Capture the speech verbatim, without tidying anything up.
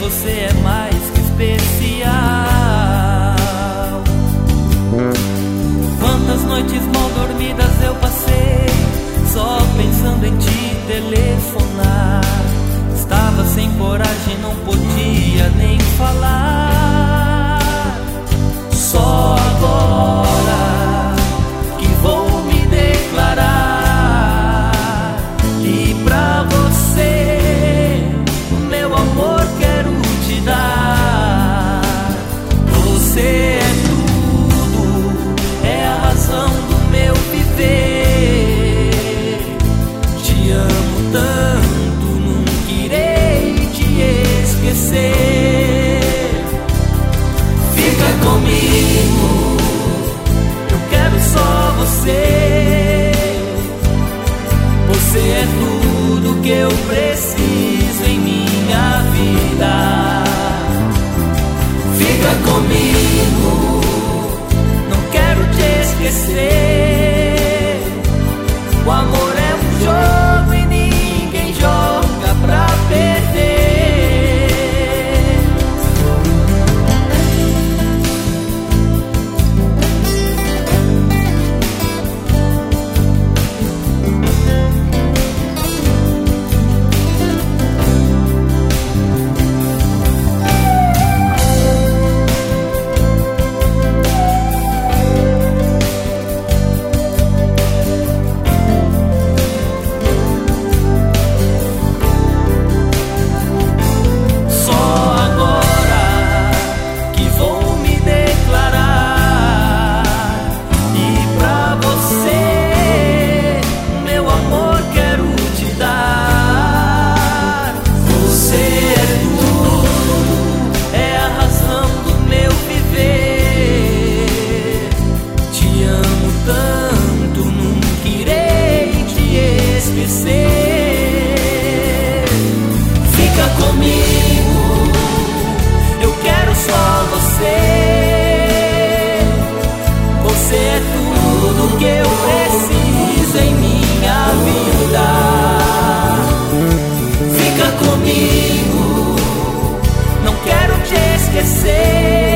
você é mais que especial. Quantas noites mal dormidas eu passei só pensando em te telefonar. Estava sem coragem, não podia nem falar. Só agora que vou me declarar, e pra você o meu amor quero te dar. Você é tudo, é a razão do meu viver. Te amo tanto, nunca irei te esquecer. Fica comigo, eu quero só você. Você é tudo que eu preciso em minha vida. Fica comigo, não quero te esquecer. O amor é um jogo e ninguém joga pra perder. Fica comigo, eu quero só você. Você é tudo que eu preciso em minha vida. Fica comigo, não quero te esquecer.